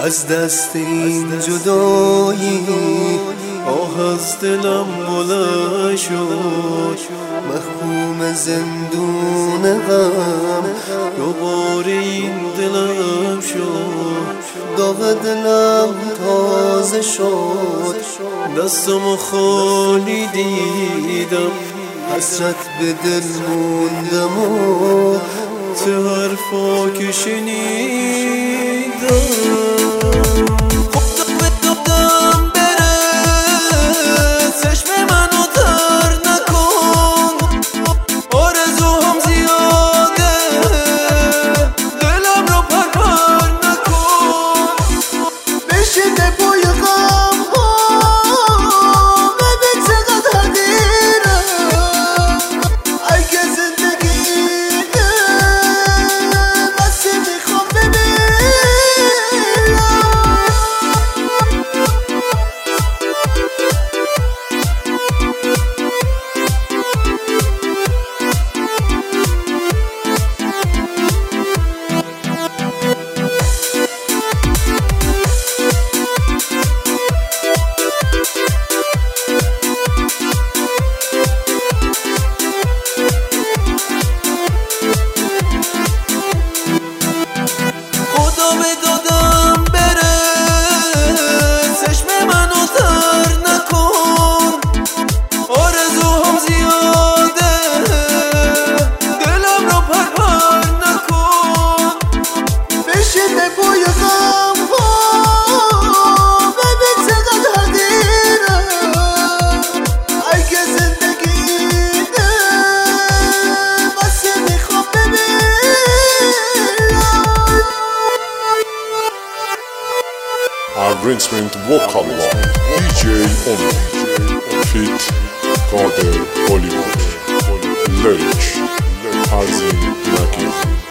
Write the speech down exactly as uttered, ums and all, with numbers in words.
از دست این جدایی آه از دلم بلند شد، محکوم زندون غم دوباره این دلم شد، داغ دلم تازه شد، دستم خالی دیدم، حسرت به دل موندم و تو حرفا که شنیدم. Arrangement Vocaloid دی جی Ono Fit Kader Hollywood Lyrics Hazim Nakib